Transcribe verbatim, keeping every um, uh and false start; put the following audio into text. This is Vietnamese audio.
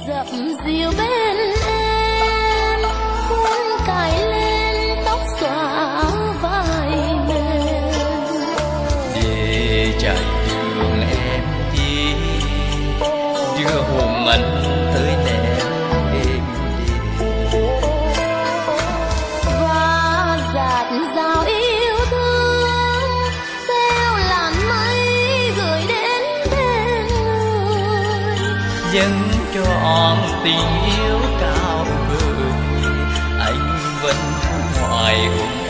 dập dìu bên em, cuốn cài lên tóc xõa vai mềm. Để trải đường em đi, đưa hồn anh tới nẻo êm đềm. Và dạt dào yêu thương theo làn mây gửi đến bên người, Vẫn trọn tình yêu cao vời, anh vẫn hoài ôm